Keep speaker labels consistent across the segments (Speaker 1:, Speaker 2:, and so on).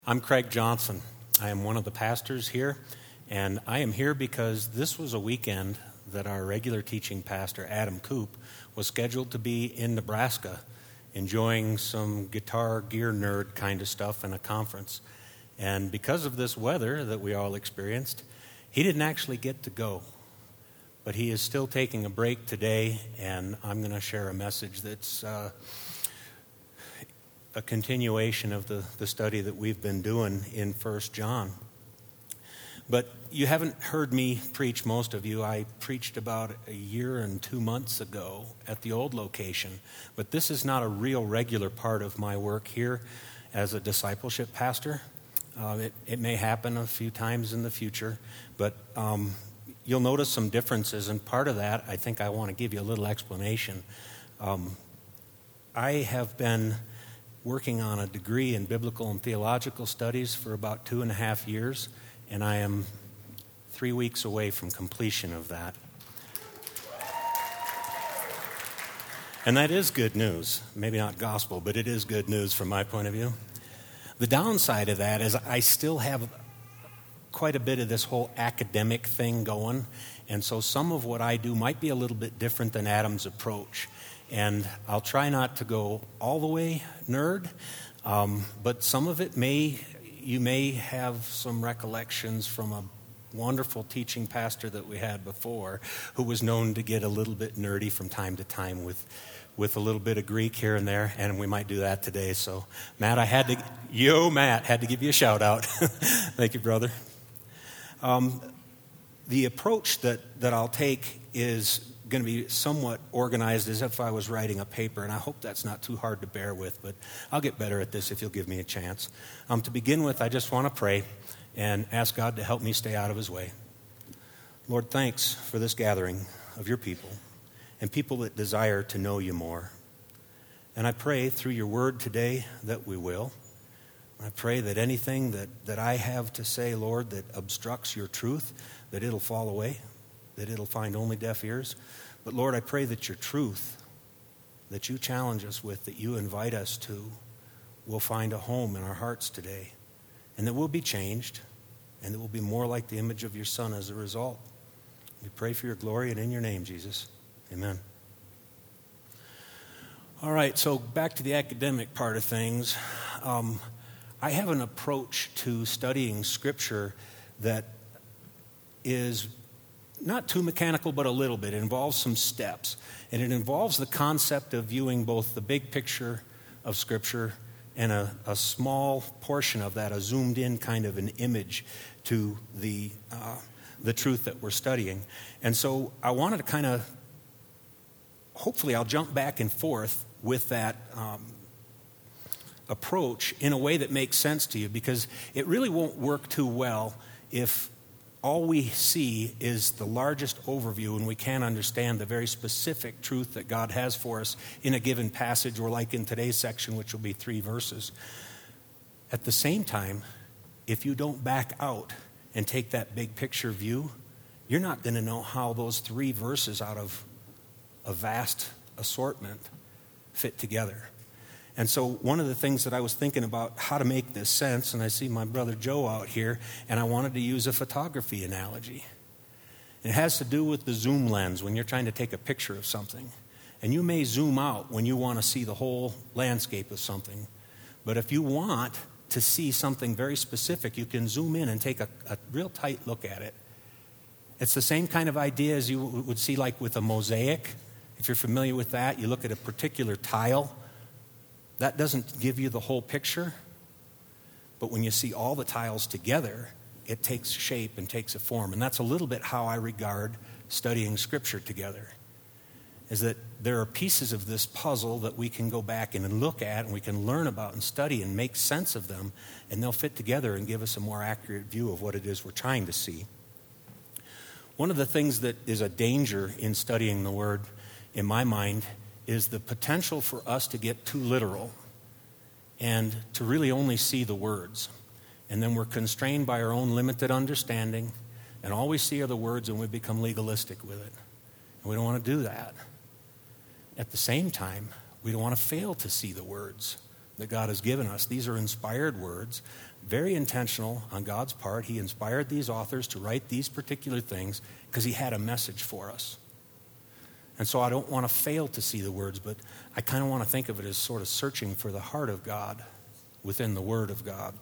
Speaker 1: I'm Craig Johnson. I am one of the pastors here, and I am here because this was a weekend that our regular teaching pastor, Adam Koop, was scheduled to be in Nebraska enjoying some guitar gear nerd kind of stuff in a conference. And because of this weather that we all experienced, he didn't actually get to go. But he is still taking a break today, and I'm going to share a message that's a continuation of the study that we've been doing in 1 John. But you haven't heard me preach, most of you. I preached about a year and 2 months ago at the old location. But this is not a real regular part of my work here as a discipleship pastor. It may happen a few times in the future, but you'll notice some differences, and part of that, I think I want to give you a little explanation. I have been working on a degree in biblical and theological studies for about 2.5 years, and I am 3 weeks away from completion of that. And that is good news. Maybe not gospel, but it is good news from my point of view. The downside of that is I still have quite a bit of this whole academic thing going, and so some of what I do might be a little bit different than Adam's approach. And I'll try not to go all the way nerd, but some of it you may have some recollections from a wonderful teaching pastor that we had before who was known to get a little bit nerdy from time to time with a little bit of Greek here and there, and we might do that today. So, Matt, had to give you a shout out. Thank you, brother. The approach that I'll take is going to be somewhat organized as if I was writing a paper, and I hope that's not too hard to bear with, but I'll get better at this if you'll give me a chance. To begin with, I just want to pray and ask God to help me stay out of his way. Lord, thanks for this gathering of your people and people that desire to know you more. And I pray through your word today that we will. I pray that anything that I have to say, Lord, that obstructs your truth, that it'll fall away, that it'll find only deaf ears. But Lord, I pray that your truth, that you challenge us with, that you invite us to, will find a home in our hearts today. And that we'll be changed, and that we'll be more like the image of your Son as a result. We pray for your glory and in your name, Jesus. Amen. All right, so back to the academic part of things. I have an approach to studying Scripture that is not too mechanical, but a little bit. It involves some steps. And it involves the concept of viewing both the big picture of Scripture and a small portion of that, a zoomed-in kind of an image to the truth that we're studying. And so I wanted to kind of, hopefully I'll jump back and forth with that approach in a way that makes sense to you, because it really won't work too well if all we see is the largest overview and we can't understand the very specific truth that God has for us in a given passage, or like in today's section, which will be 3 verses. At the same time, if you don't back out and take that big picture view, you're not going to know how those 3 verses out of a vast assortment fit together. And so one of the things that I was thinking about how to make this sense, and I see my brother Joe out here, and I wanted to use a photography analogy. It has to do with the zoom lens when you're trying to take a picture of something. And you may zoom out when you want to see the whole landscape of something. But if you want to see something very specific, you can zoom in and take a real tight look at it. It's the same kind of idea as you would see like with a mosaic. If you're familiar with that, you look at a particular tile. That doesn't give you the whole picture, but when you see all the tiles together, it takes shape and takes a form. And that's a little bit how I regard studying Scripture together, is that there are pieces of this puzzle that we can go back and look at, and we can learn about and study and make sense of them, and they'll fit together and give us a more accurate view of what it is we're trying to see. One of the things that is a danger in studying the Word, in my mind, is the potential for us to get too literal and to really only see the words. And then we're constrained by our own limited understanding, and all we see are the words, and we become legalistic with it. And we don't want to do that. At the same time, we don't want to fail to see the words that God has given us. These are inspired words very intentional on God's part. He inspired these authors to write these particular things because he had a message for us. And so I don't want to fail to see the words, but I kind of want to think of it as sort of searching for the heart of God within the Word of God.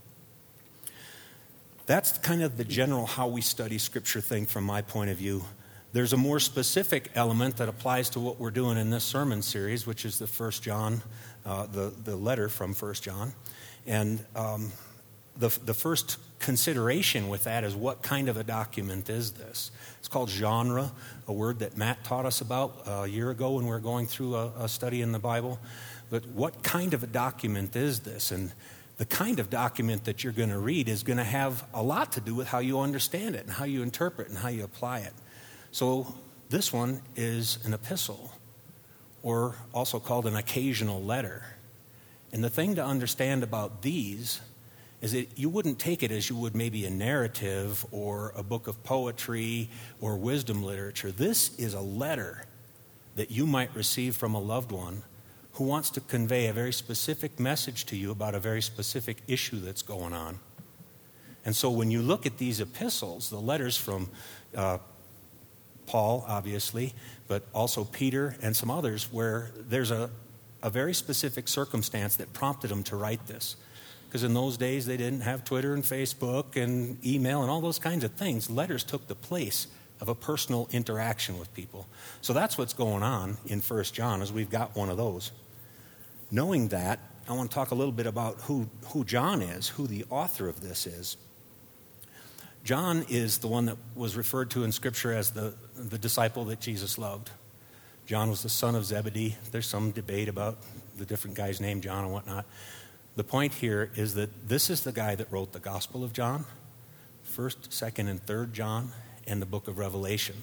Speaker 1: That's kind of the general how we study Scripture thing from my point of view. There's a more specific element that applies to what we're doing in this sermon series, which is the 1 John, the letter from 1 John. And the first consideration with that is, what kind of a document is this? It's called genre, a word that Matt taught us about a year ago when we were going through a study in the Bible. But what kind of a document is this? And the kind of document that you're going to read is going to have a lot to do with how you understand it and how you interpret and how you apply it. So this one is an epistle, or also called an occasional letter. And the thing to understand about these is that you wouldn't take it as you would maybe a narrative or a book of poetry or wisdom literature. This is a letter that you might receive from a loved one who wants to convey a very specific message to you about a very specific issue that's going on. And so when you look at these epistles, the letters from Paul, obviously, but also Peter and some others, where there's a very specific circumstance that prompted them to write this. Because in those days, they didn't have Twitter and Facebook and email and all those kinds of things. Letters took the place of a personal interaction with people. So that's what's going on in 1 John, is we've got one of those. Knowing that, I want to talk a little bit about who John is, who the author of this is. John is the one that was referred to in Scripture as the disciple that Jesus loved. John was the son of Zebedee. There's some debate about the different guys named John and whatnot. The point here is that this is the guy that wrote the Gospel of John, 1st, 2nd, and 3rd John, and the book of Revelation.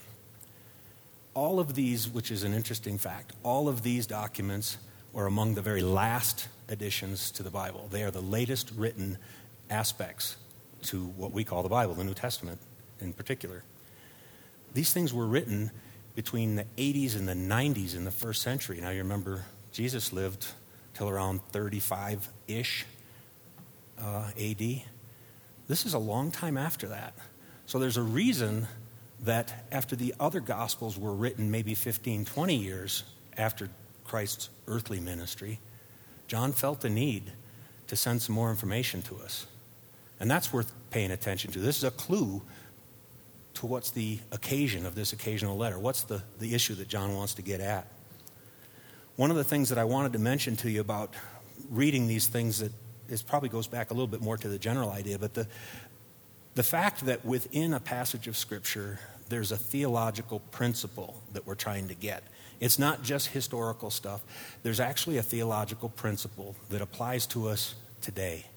Speaker 1: All of these, which is an interesting fact, all of these documents are among the very last additions to the Bible. They are the latest written aspects to what we call the Bible, the New Testament in particular. These things were written between the 80s and the 90s in the first century. Now you remember Jesus lived till around 35-ish AD. This is a long time after that. So there's a reason that after the other Gospels were written maybe 15, 20 years after Christ's earthly ministry, John felt the need to send some more information to us. And that's worth paying attention to. This is a clue to what's the occasion of this occasional letter. What's the issue that John wants to get at? One of the things that I wanted to mention to you about reading these things that probably goes back a little bit more to the general idea, but the fact that within a passage of Scripture, there's a theological principle that we're trying to get. It's not just historical stuff. There's actually a theological principle that applies to us today.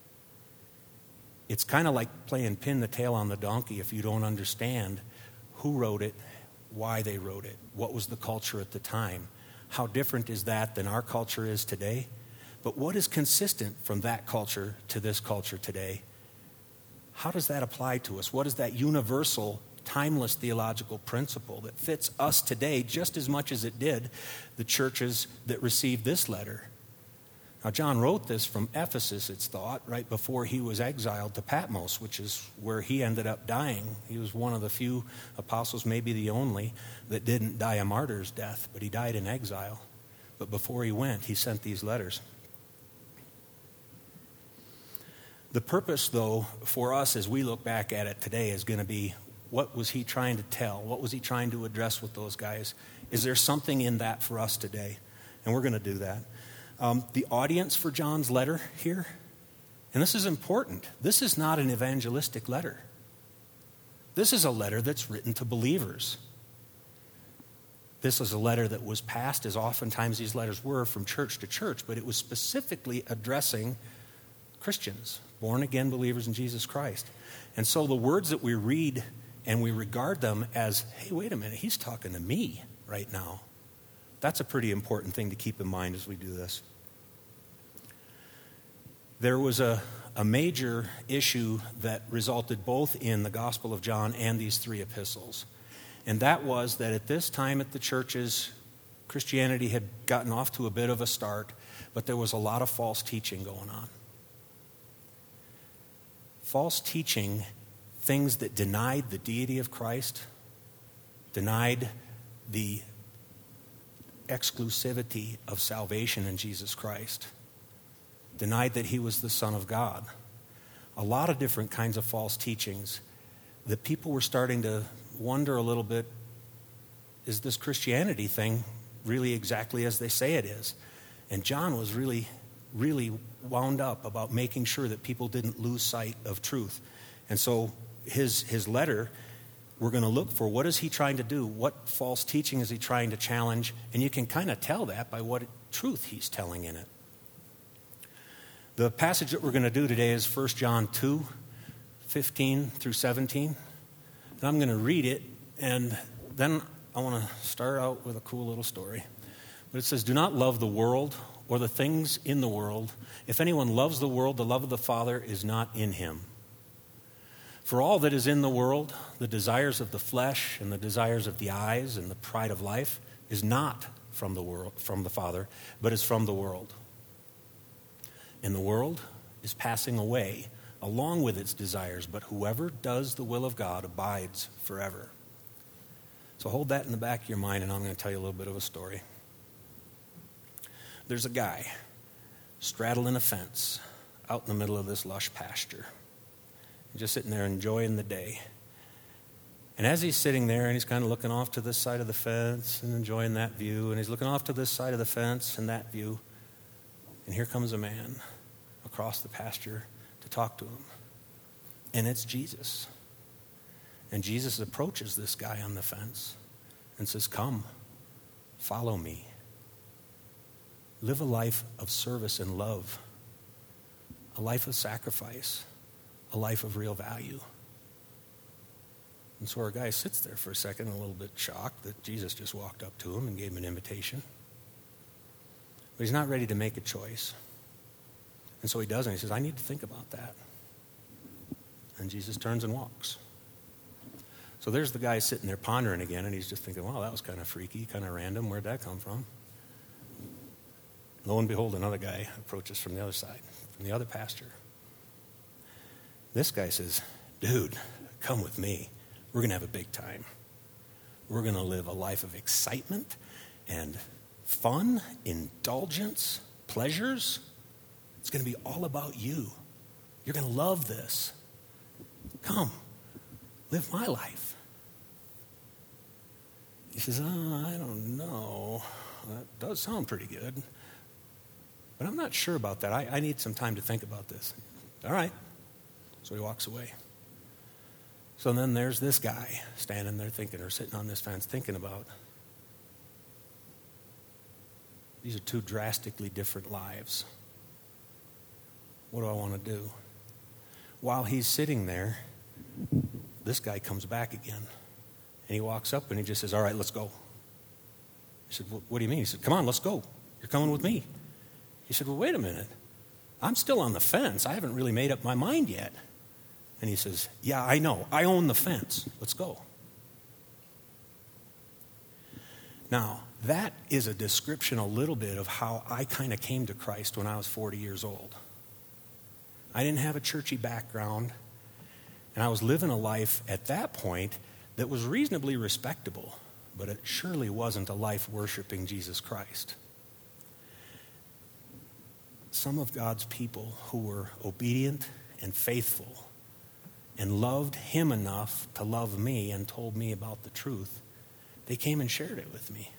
Speaker 1: It's kind of like playing pin the tail on the donkey if you don't understand who wrote it, why they wrote it, what was the culture at the time. How different is that than our culture is today? But what is consistent from that culture to this culture today? How does that apply to us? What is that universal, timeless theological principle that fits us today just as much as it did the churches that received this letter? Now, John wrote this from Ephesus, it's thought, right before he was exiled to Patmos, which is where he ended up dying. He was one of the few apostles, maybe the only, that didn't die a martyr's death, but he died in exile. But before he went, he sent these letters. The purpose, though, for us as we look back at it today is going to be, what was he trying to tell? What was he trying to address with those guys? Is there something in that for us today? And we're going to do that. The audience for John's letter here, and this is important, this is not an evangelistic letter. This is a letter that's written to believers. This is a letter that was passed, as oftentimes these letters were, from church to church, but it was specifically addressing Christians, born-again believers in Jesus Christ. And so the words that we read and we regard them as, hey, wait a minute, he's talking to me right now. That's a pretty important thing to keep in mind as we do this. There was a major issue that resulted both in the Gospel of John and these three epistles. And that was that at this time at the churches, Christianity had gotten off to a bit of a start, but there was a lot of false teaching going on. false teaching, things that denied the deity of Christ, denied the exclusivity of salvation in Jesus Christ, denied that he was the Son of God. A lot of different kinds of false teachings that people were starting to wonder a little bit, is this Christianity thing really exactly as they say it is? And John was really, really wound up about making sure that people didn't lose sight of truth. And so his letter, we're going to look for what is he trying to do? What false teaching is he trying to challenge? And you can kind of tell that by what truth he's telling in it. The passage that we're going to do today is 1 John 2, 15 through 17. And I'm going to read it, and then I want to start out with a cool little story. But it says, "Do not love the world or the things in the world. If anyone loves the world, the love of the Father is not in him. For all that is in the world, the desires of the flesh and the desires of the eyes and the pride of life, is not from the world, from the Father, but is from the world. And the world is passing away along with its desires, but whoever does the will of God abides forever." So hold that in the back of your mind, and I'm going to tell you a little bit of a story. There's a guy straddling a fence out in the middle of this lush pasture, just sitting there enjoying the day. And as he's sitting there and he's kind of looking off to this side of the fence and enjoying that view, and he's looking off to this side of the fence and that view, and here comes a man across the pasture to talk to him. And it's Jesus. And Jesus approaches this guy on the fence and says, "Come, follow me. Live a life of service and love, a life of sacrifice, a life of real value." And so our guy sits there for a second, a little bit shocked that Jesus just walked up to him and gave him an invitation. But he's not ready to make a choice. And so he doesn't. He says, "I need to think about that." And Jesus turns and walks. So there's the guy sitting there pondering again, and he's just thinking, "Wow, that was kind of freaky, kind of random. Where'd that come from?" Lo and behold, another guy approaches from the other side, from the other pasture. This guy says, "Dude, come with me. We're going to have a big time. We're going to live a life of excitement and fun, indulgence, pleasures. It's going to be all about you. You're going to love this. Come, live my life." He says, "I don't know. That does sound pretty good. But I'm not sure about that. I need some time to think about this." "All right." So he walks away. So then there's this guy standing there thinking, or sitting on this fence thinking about, these are two drastically different lives. What do I want to do? While he's sitting there, this guy comes back again. And he walks up and he just says, "All right, let's go." He said, "What do you mean?" He said, "Come on, let's go. You're coming with me." He said, "Well, wait a minute. I'm still on the fence. I haven't really made up my mind yet." And he says, "Yeah, I know. I own the fence. Let's go." Now, that is a description a little bit of how I kind of came to Christ when I was 40 years old. I didn't have a churchy background, and I was living a life at that point that was reasonably respectable, but it surely wasn't a life worshiping Jesus Christ. Some of God's people who were obedient and faithful and loved him enough to love me and told me about the truth, they came and shared it with me.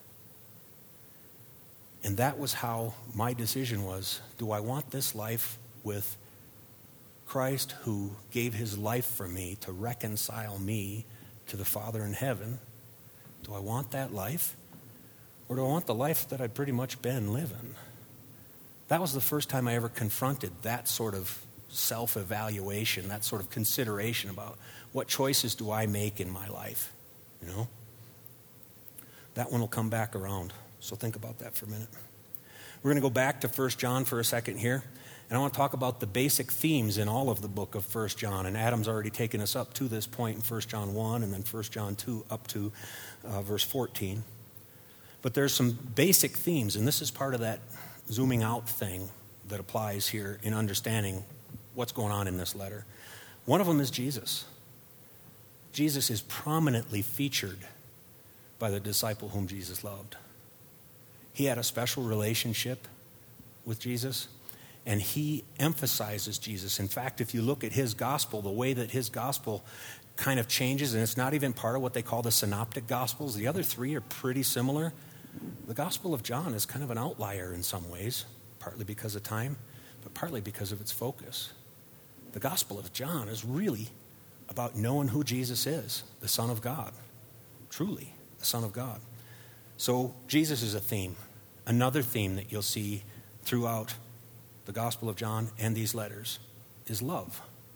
Speaker 1: And that was how my decision was. Do I want this life with Christ, who gave his life for me to reconcile me to the Father in heaven? Do I want that life? Or do I want the life that I'd pretty much been living? That was the first time I ever confronted that sort of self-evaluation, that sort of consideration about what choices do I make in my life, you know? That one will come back around, so think about that for a minute. We're going to go back to 1 John for a second here, and I want to talk about the basic themes in all of the book of 1 John, and Adam's already taken us up to this point in 1 John 1 and then 1 John 2 up to verse 14. But there's some basic themes, and this is part of that zooming out thing that applies here in understanding what's going on in this letter. One of them is Jesus. Jesus is prominently featured by the disciple whom Jesus loved. He had a special relationship with Jesus, and he emphasizes Jesus. In fact, if you look at his gospel, the way that his gospel kind of changes, and it's not even part of what they call the synoptic gospels. The other three are pretty similar. The Gospel of John is kind of an outlier in some ways, partly because of time, but partly because of its focus. The Gospel of John is really about knowing who Jesus is, the Son of God, truly the Son of God. So Jesus is a theme. Another theme that you'll see throughout the Gospel of John and these letters is love.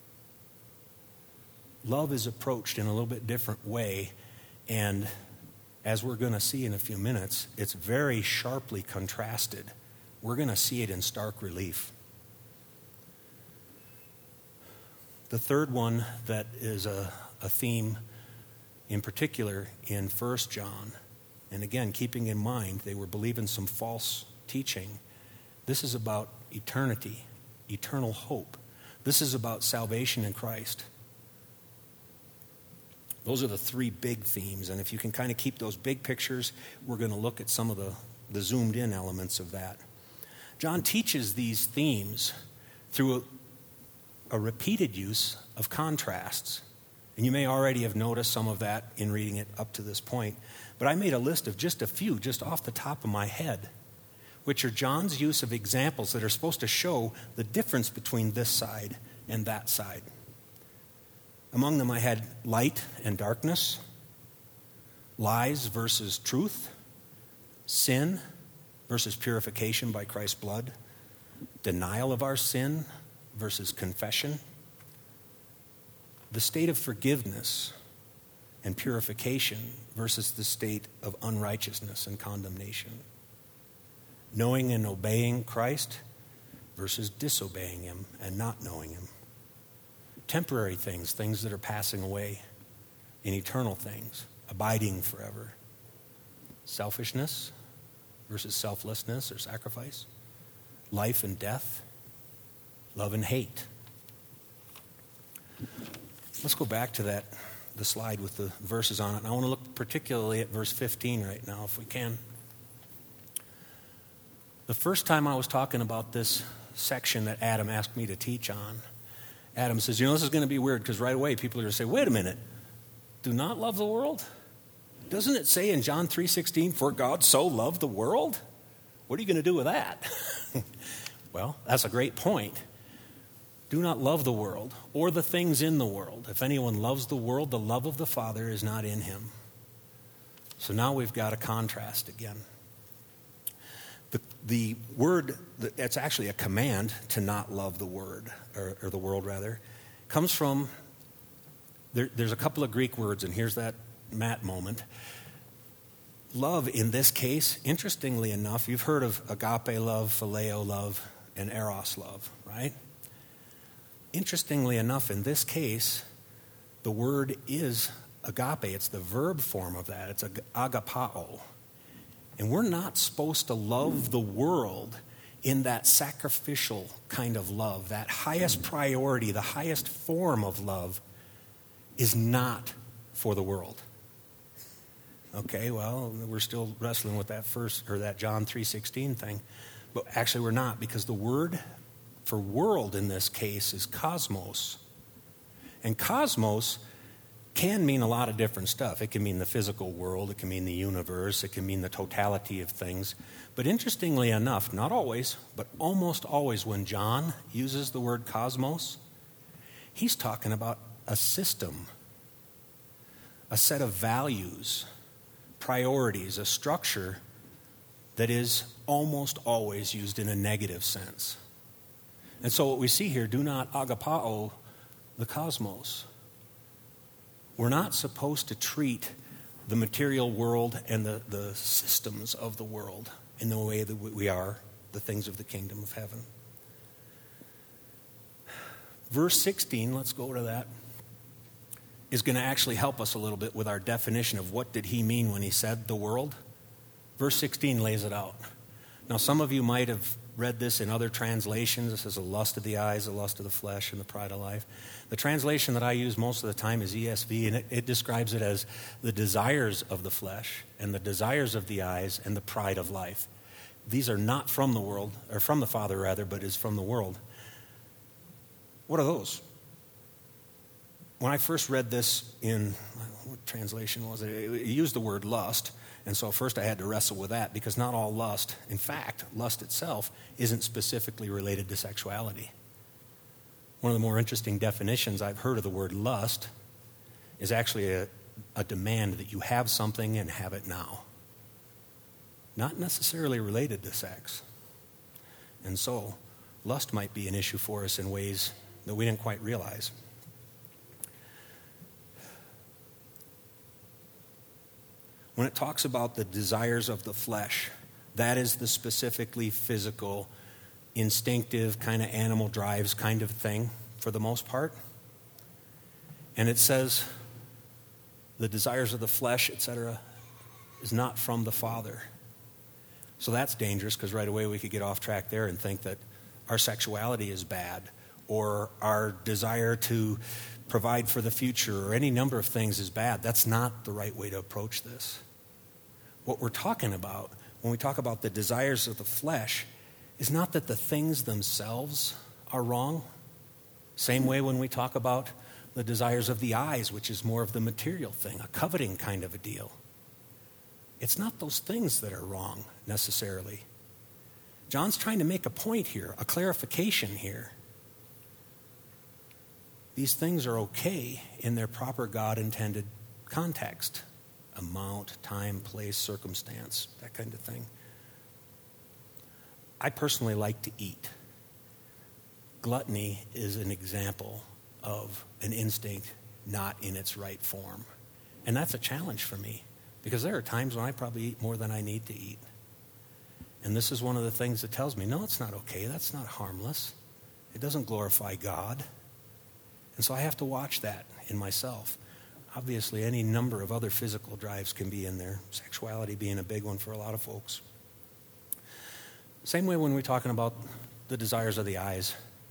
Speaker 1: Love is approached in a little bit different way, and as we're going to see in a few minutes, it's very sharply contrasted. We're going to see it in stark relief. The third one that is a theme in particular in 1 John, and again, keeping in mind they were believing some false teaching, this is about eternity, eternal hope. This is about salvation in Christ. Those are the three big themes, and if you can kind of keep those big pictures, we're going to look at some of the zoomed-in elements of that. John teaches these themes through a repeated use of contrasts, and you may already have noticed some of that in reading it up to this point, but I made a list of just a few, just off the top of my head, which are John's use of examples that are supposed to show the difference between this side and that side. Among them I had light and darkness, lies versus truth, sin versus purification by Christ's blood, denial of our sin versus confession, the state of forgiveness and purification versus the state of unrighteousness and condemnation, knowing and obeying Christ versus disobeying him and not knowing him, temporary things, things that are passing away, and eternal things, abiding forever. Selfishness versus selflessness or sacrifice. Life and death. Love and hate. Let's go back to the slide with the verses on it. And I want to look particularly at verse 15 right now, if we can. The first time I was talking about this section that Adam asked me to teach on, Adam says, this is going to be weird because right away people are going to say, wait a minute, do not love the world? Doesn't it say in John 3:16, for God so loved the world? What are you going to do with that? Well, that's a great point. Do not love the world or the things in the world. If anyone loves the world, the love of the Father is not in him. So now we've got a contrast again. The word, that's actually a command to not love the word, or the world rather, comes from, there's a couple of Greek words, and here's that Matt moment. Love in this case, interestingly enough, you've heard of agape love, phileo love, and eros love, right? Interestingly enough, in this case, the word is agape. It's the verb form of that. It's agapao. And we're not supposed to love the world in that sacrificial kind of love. That highest priority, the highest form of love is not for the world. Okay, well, we're still wrestling with that John 3:16 thing. But actually we're not, because the word for world in this case is cosmos. And cosmos can mean a lot of different stuff. It can mean the physical world, it can mean the universe, it can mean the totality of things. But interestingly enough, not always, but almost always when John uses the word cosmos, he's talking about a system, a set of values, priorities, a structure that is almost always used in a negative sense. And so what we see here, do not agapao the cosmos. We're not supposed to treat the material world and the systems of the world in the way that we are the things of the kingdom of heaven. Verse 16, let's go to that, is going to actually help us a little bit with our definition of what did he mean when he said the world. Verse 16 lays it out. Now, some of you might have read this in other translations. This is the lust of the eyes, the lust of the flesh, and the pride of life. The translation that I use most of the time is ESV, and it describes it as the desires of the flesh and the desires of the eyes and the pride of life. These are not from the world, or from the Father rather, but is from the world. What are those? When I first read this in, what translation was it? It used the word lust. And so first I had to wrestle with that, because not all lust, in fact, lust itself isn't specifically related to sexuality. One of the more interesting definitions I've heard of the word lust is actually a demand that you have something and have it now. Not necessarily related to sex. And so lust might be an issue for us in ways that we didn't quite realize. When it talks about the desires of the flesh, that is the specifically physical, instinctive, kind of animal drives kind of thing for the most part. And it says the desires of the flesh, etc., is not from the Father. So that's dangerous, because right away we could get off track there and think that our sexuality is bad, or our desire to provide for the future, or any number of things is bad. That's not the right way to approach this. What we're talking about when we talk about the desires of the flesh is not that the things themselves are wrong. Same way when we talk about the desires of the eyes, which is more of the material thing, a coveting kind of a deal. It's not those things that are wrong necessarily. John's trying to make a point here, a clarification here. These things are okay in their proper God-intended context. Amount, time, place, circumstance, that kind of thing. I personally like to eat. Gluttony is an example of an instinct not in its right form. And that's a challenge for me, because there are times when I probably eat more than I need to eat. And this is one of the things that tells me, no, it's not okay. That's not harmless. It doesn't glorify God. And so I have to watch that in myself. Obviously, any number of other physical drives can be in there, sexuality being a big one for a lot of folks. Same way when we're talking about the desires of the eyes.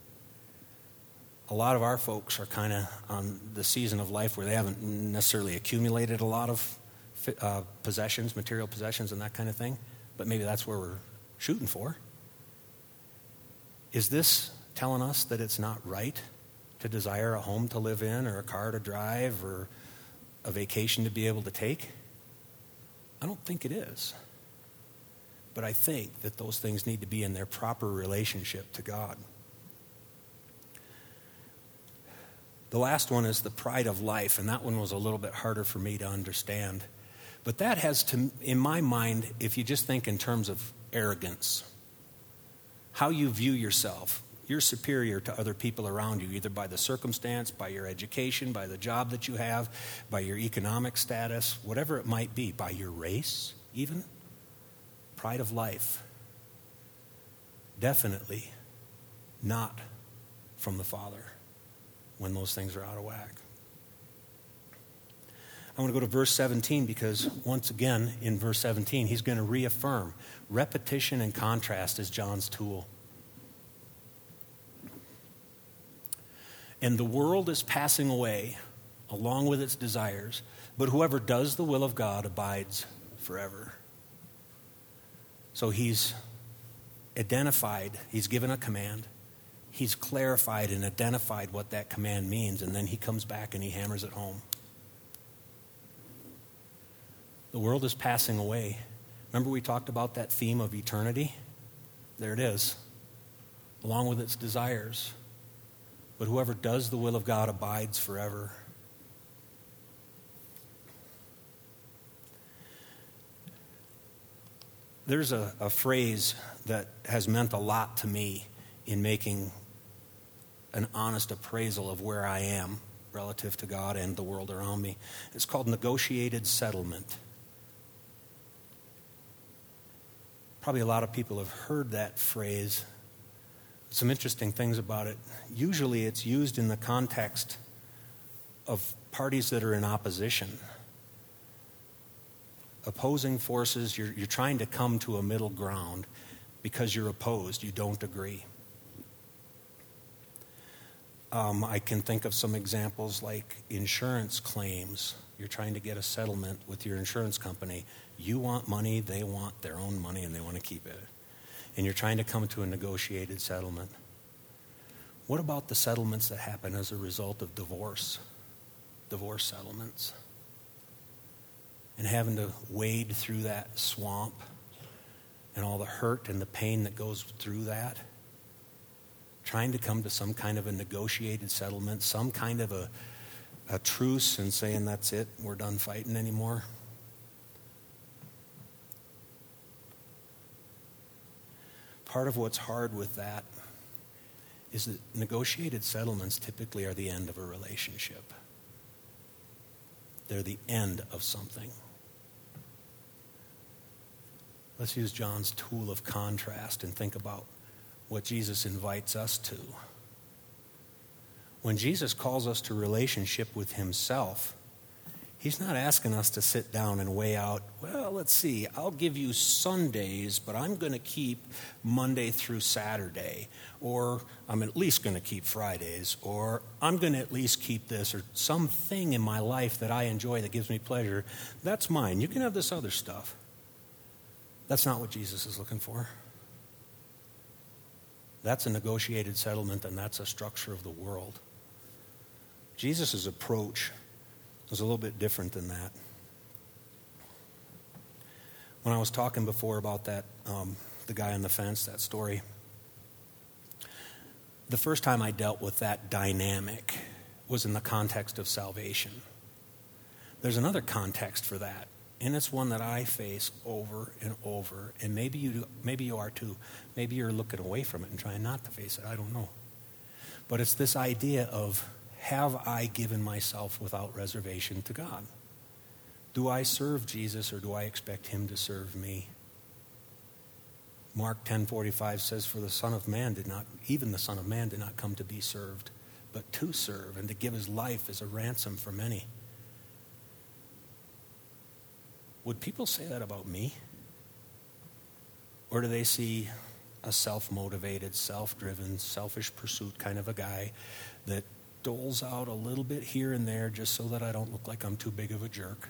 Speaker 1: A lot of our folks are kind of on the season of life where they haven't necessarily accumulated a lot of possessions, material possessions and that kind of thing, but maybe that's where we're shooting for. Is this telling us that it's not right to desire a home to live in, or a car to drive, or a vacation to be able to take? I don't think it is. But I think that those things need to be in their proper relationship to God. The last one is the pride of life, and that one was a little bit harder for me to understand. But that has to, in my mind, if you just think in terms of arrogance, how you view yourself. You're superior to other people around you, either by the circumstance, by your education, by the job that you have, by your economic status, whatever it might be, by your race even. Pride of life. Definitely not from the Father when those things are out of whack. I want to go to verse 17, because once again in verse 17 he's going to reaffirm repetition and contrast is John's tool. And the world is passing away along with its desires, but whoever does the will of God abides forever. So he's identified, he's given a command, he's clarified and identified what that command means, and then he comes back and he hammers it home. The world is passing away. Remember we talked about that theme of eternity? There it is, along with its desires. But whoever does the will of God abides forever. There's a phrase that has meant a lot to me in making an honest appraisal of where I am relative to God and the world around me. It's called negotiated settlement. Probably a lot of people have heard that phrase. Some interesting things about it. Usually it's used in the context of parties that are in opposition. Opposing forces, you're trying to come to a middle ground because you're opposed, you don't agree. I can think of some examples like insurance claims. You're trying to get a settlement with your insurance company. You want money, they want their own money, and they want to keep it. And you're trying to come to a negotiated settlement. What about the settlements that happen as a result of divorce? Divorce settlements. And having to wade through that swamp and all the hurt and the pain that goes through that. Trying to come to some kind of a negotiated settlement, some kind of a truce, and saying that's it, we're done fighting anymore. Part of what's hard with that is that negotiated settlements typically are the end of a relationship. They're the end of something. Let's use John's tool of contrast and think about what Jesus invites us to. When Jesus calls us to relationship with himself, he's not asking us to sit down and weigh out, well, let's see, I'll give you Sundays, but I'm going to keep Monday through Saturday, or I'm at least going to keep Fridays, or I'm going to at least keep this, or something in my life that I enjoy that gives me pleasure. That's mine. You can have this other stuff. That's not what Jesus is looking for. That's a negotiated settlement, and that's a structure of the world. Jesus' approach was a little bit different than that. When I was talking before about that, the guy on the fence, that story, the first time I dealt with that dynamic was in the context of salvation. There's another context for that. And it's one that I face over and over. And maybe you do, maybe you are too. Maybe you're looking away from it and trying not to face it. I don't know. But it's this idea of, have I given myself without reservation to God? Do I serve Jesus, or do I expect him to serve me? Mark 10:45 says, for the Son of Man did not come to be served, but to serve and to give his life as a ransom for many. Would people say that about me? Or do they see a self-motivated, self-driven, selfish pursuit kind of a guy that doles out a little bit here and there just so that I don't look like I'm too big of a jerk?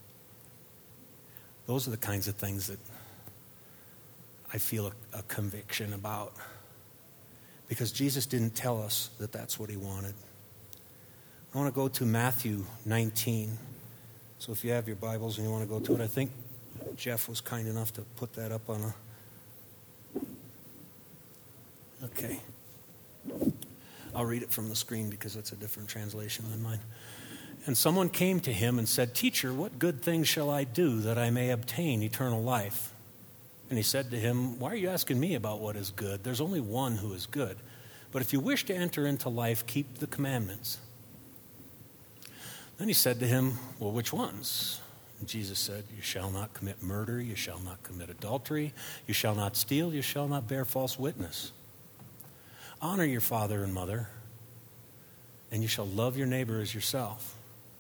Speaker 1: Those are the kinds of things that I feel a conviction about. Because Jesus didn't tell us that that's what he wanted. I want to go to Matthew 19. So if you have your Bibles and you want to go to it, I think Jeff was kind enough to put that up on a... Okay. I'll read it from the screen because it's a different translation than mine. And someone came to him and said, Teacher, what good things shall I do that I may obtain eternal life? And he said to him, Why are you asking me about what is good? There's only one who is good. But if you wish to enter into life, keep the commandments. Then he said to him, Well, which ones? And Jesus said, You shall not commit murder, you shall not commit adultery, you shall not steal, you shall not bear false witness. Honor your father and mother, and you shall love your neighbor as yourself.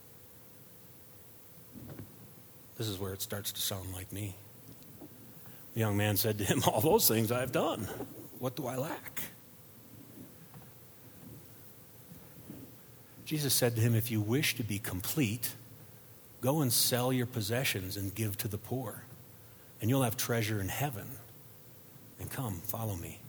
Speaker 1: This is where it starts to sound like me. The young man said to him, All those things I have done. What do I lack? Jesus said to him, If you wish to be complete, go and sell your possessions and give to the poor, and you'll have treasure in heaven. And come, follow me.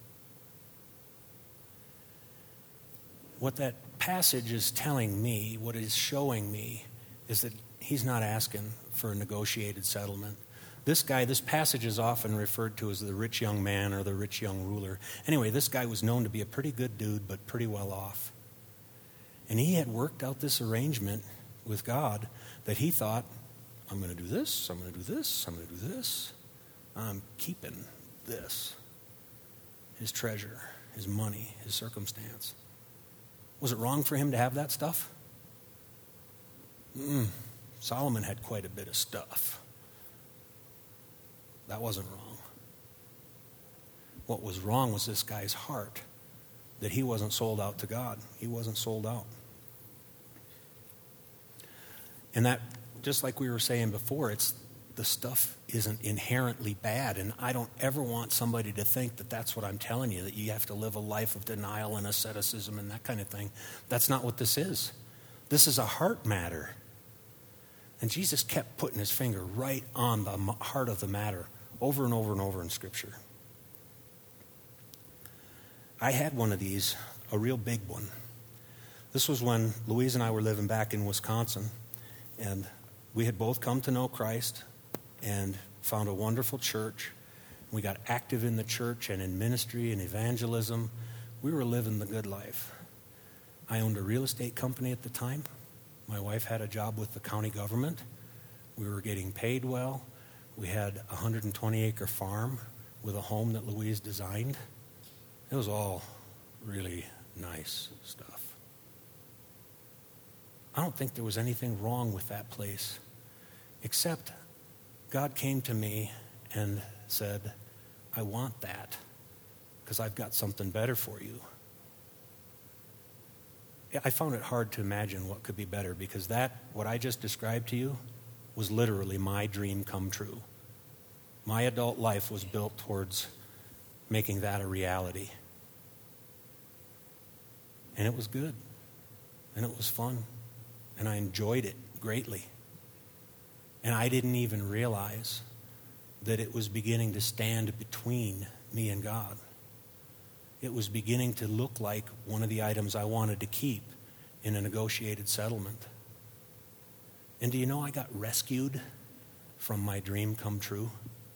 Speaker 1: What that passage is telling me, what it is showing me, is that he's not asking for a negotiated settlement. This guy, this passage is often referred to as the rich young man or the rich young ruler. Anyway, this guy was known to be a pretty good dude, but pretty well off. And he had worked out this arrangement with God that he thought, I'm going to do this, I'm going to do this, I'm going to do this. I'm keeping this. His treasure, his money, his circumstance. Was it wrong for him to have that stuff? Solomon had quite a bit of stuff. That wasn't wrong. What was wrong was this guy's heart, that he wasn't sold out to God. He wasn't sold out. And that, just like we were saying before, it's the stuff isn't inherently bad, and I don't ever want somebody to think that that's what I'm telling you, that you have to live a life of denial and asceticism and that kind of thing. That's not what this is. This is a heart matter. And Jesus kept putting his finger right on the heart of the matter over and over and over in Scripture. I had one of these, a real big one. This was when Louise and I were living back in Wisconsin, and we had both come to know Christ and found a wonderful church. We got active in the church and in ministry and evangelism. We were living the good life. I owned a real estate company at the time. My wife had a job with the county government. We were getting paid well. We had a 120-acre farm with a home that Louise designed. It was all really nice stuff. I don't think there was anything wrong with that place, except God came to me and said, I want that because I've got something better for you. I found it hard to imagine what could be better, because what I just described to you was literally my dream come true. My adult life was built towards making that a reality. And it was good. And it was fun. And I enjoyed it greatly. And I didn't even realize that it was beginning to stand between me and God. It was beginning to look like one of the items I wanted to keep in a negotiated settlement. And do you know I got rescued from my dream come true?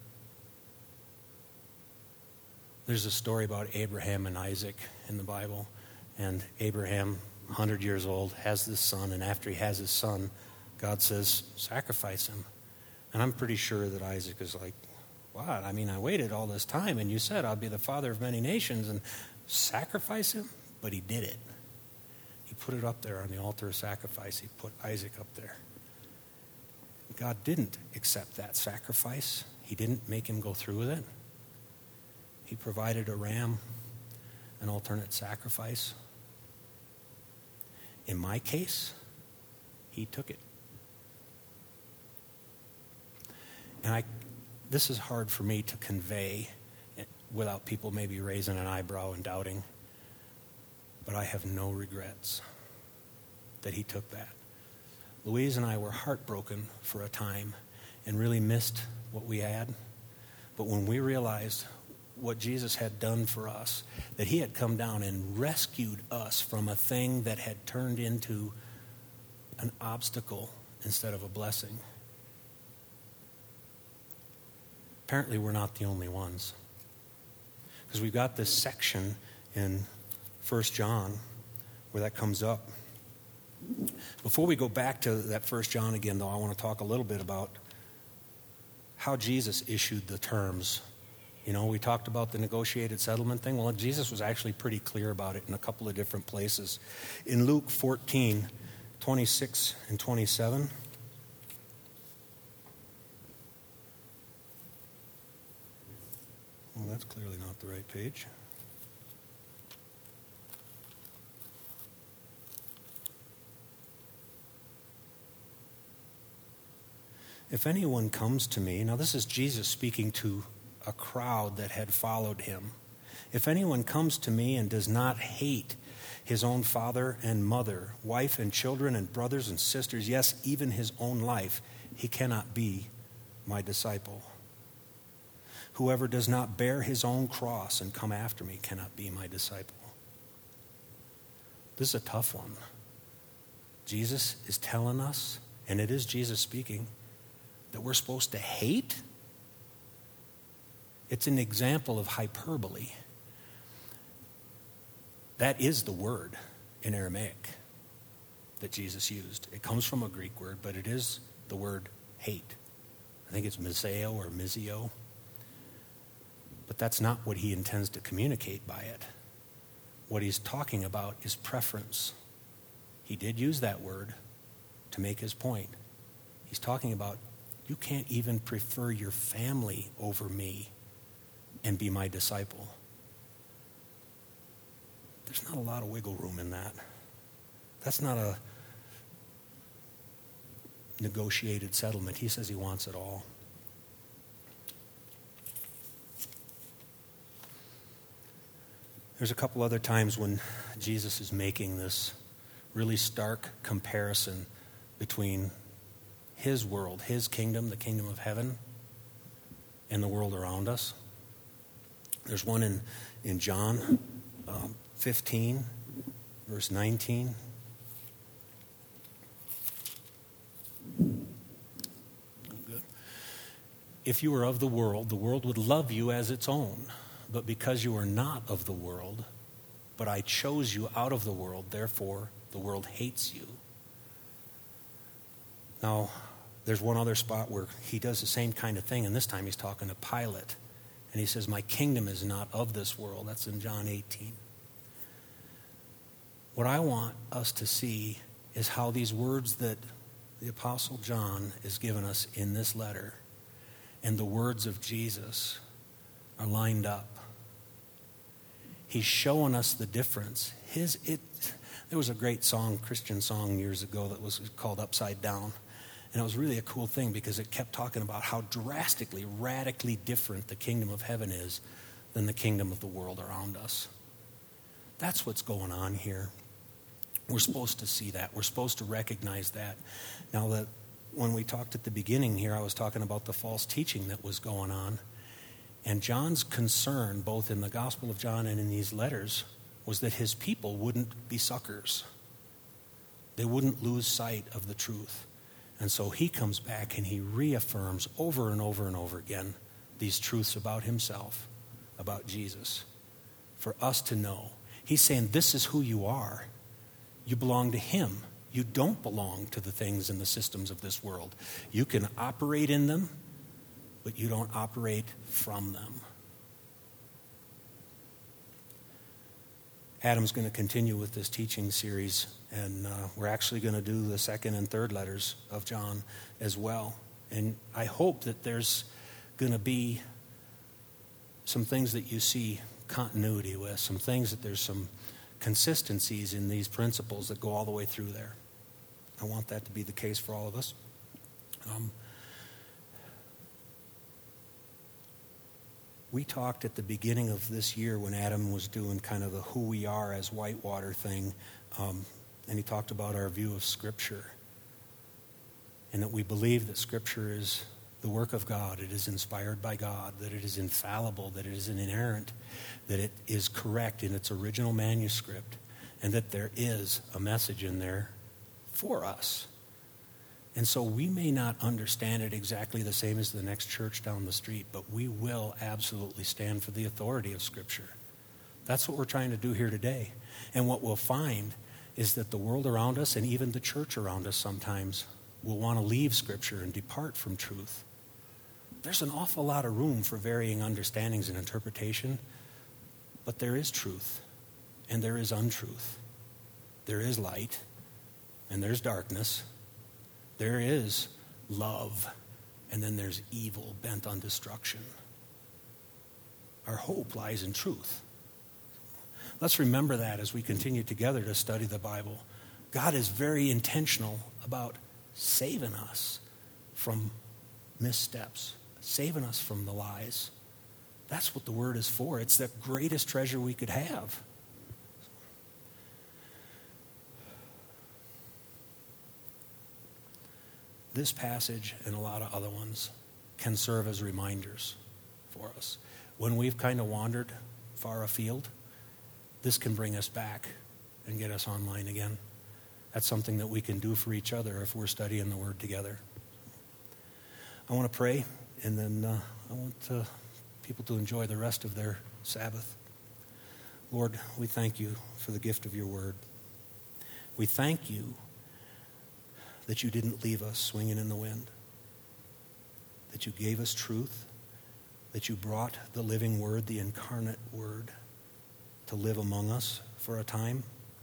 Speaker 1: There's a story about Abraham and Isaac in the Bible. And Abraham, 100 years old, has this son. And after he has his son, God says, sacrifice him. And I'm pretty sure that Isaac is like, what? I mean, I waited all this time, and you said I'll be the father of many nations, and sacrifice him? But he did it. He put it up there on the altar of sacrifice. He put Isaac up there. God didn't accept that sacrifice. He didn't make him go through with it. He provided a ram, an alternate sacrifice. In my case, he took it. And this is hard for me to convey without people maybe raising an eyebrow and doubting. But I have no regrets that he took that. Louise and I were heartbroken for a time and really missed what we had. But when we realized what Jesus had done for us, that he had come down and rescued us from a thing that had turned into an obstacle instead of a blessing. Apparently, we're not the only ones. Because we've got this section in 1 John where that comes up. Before we go back to that 1 John again, though, I want to talk a little bit about how Jesus issued the terms. You know, we talked about the negotiated settlement thing. Well, Jesus was actually pretty clear about it in a couple of different places. In Luke 14, 26 and 27. Well, that's clearly not the right page. If anyone comes to me, now this is Jesus speaking to a crowd that had followed him. If anyone comes to me and does not hate his own father and mother, wife and children and brothers and sisters, yes, even his own life, he cannot be my disciple. Whoever does not bear his own cross and come after me cannot be my disciple. This is a tough one. Jesus is telling us, and it is Jesus speaking, that we're supposed to hate. It's an example of hyperbole. That is the word in Aramaic that Jesus used. It comes from a Greek word, but it is the word hate. I think it's miseo or mizio. But that's not what he intends to communicate by it. What he's talking about is preference. He did use that word to make his point. He's talking about, you can't even prefer your family over me and be my disciple. There's not a lot of wiggle room in that. That's not a negotiated settlement. He says he wants it all. There's a couple other times when Jesus is making this really stark comparison between his world, his kingdom, the kingdom of heaven, and the world around us. There's one in John 15, verse 19. Good. If you were of the world would love you as its own. But because you are not of the world, but I chose you out of the world, therefore the world hates you. Now, there's one other spot where he does the same kind of thing, and this time he's talking to Pilate. And he says, my kingdom is not of this world. That's in John 18. What I want us to see is how these words that the Apostle John is giving us in this letter and the words of Jesus are lined up. He's showing us the difference. There was a great Christian song years ago that was called Upside Down. And it was really a cool thing because it kept talking about how drastically, radically different the kingdom of heaven is than the kingdom of the world around us. That's what's going on here. We're supposed to see that. We're supposed to recognize that. Now, that when we talked at the beginning here, I was talking about the false teaching that was going on. And John's concern, both in the Gospel of John and in these letters, was that his people wouldn't be suckers. They wouldn't lose sight of the truth. And so he comes back and he reaffirms over and over and over again these truths about himself, about Jesus, for us to know. He's saying, this is who you are. You belong to him. You don't belong to the things and the systems of this world. You can operate in them, but you don't operate from them. Adam's going to continue with this teaching series, and we're actually going to do the second and third letters of John as well. And I hope that there's going to be some things that you see continuity with, some things that there's some consistencies in these principles that go all the way through there. I want that to be the case for all of us. We talked at the beginning of this year when Adam was doing kind of the who we are as Whitewater thing, and he talked about our view of Scripture, and that we believe that Scripture is the work of God, it is inspired by God, that it is infallible, that it is inerrant, that it is correct in its original manuscript, and that there is a message in there for us. And so we may not understand it exactly the same as the next church down the street, but we will absolutely stand for the authority of Scripture. That's what we're trying to do here today. And what we'll find is that the world around us and even the church around us sometimes will want to leave Scripture and depart from truth. There's an awful lot of room for varying understandings and interpretation, but there is truth and there is untruth. There is light and there's darkness. There is love, and then there's evil bent on destruction. Our hope lies in truth. Let's remember that as we continue together to study the Bible. God is very intentional about saving us from missteps, saving us from the lies. That's what the Word is for. It's the greatest treasure we could have. This passage and a lot of other ones can serve as reminders for us. When we've kind of wandered far afield, this can bring us back and get us online again. That's something that we can do for each other if we're studying the Word together. I want to pray, and then I want people to enjoy the rest of their Sabbath. Lord, we thank you for the gift of your Word. We thank you that you didn't leave us swinging in the wind, that you gave us truth, that you brought the living Word, the incarnate Word, to live among us for a time.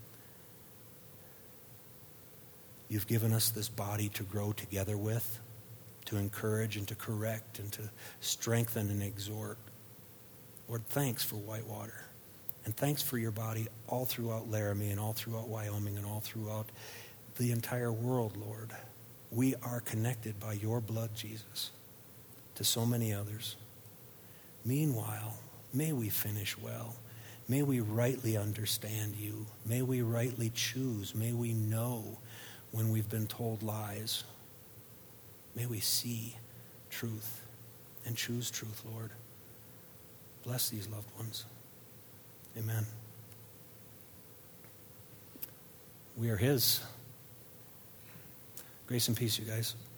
Speaker 1: You've given us this body to grow together with, to encourage and to correct and to strengthen and exhort. Lord, thanks for Whitewater. And thanks for your body all throughout Laramie and all throughout Wyoming and all throughout the entire world, Lord. We are connected by your blood, Jesus, to so many others. Meanwhile, may we finish well. May we rightly understand you. May we rightly choose. May we know when we've been told lies. May we see truth and choose truth, Lord. Bless these loved ones. Amen. We are his. Grace and peace, you guys.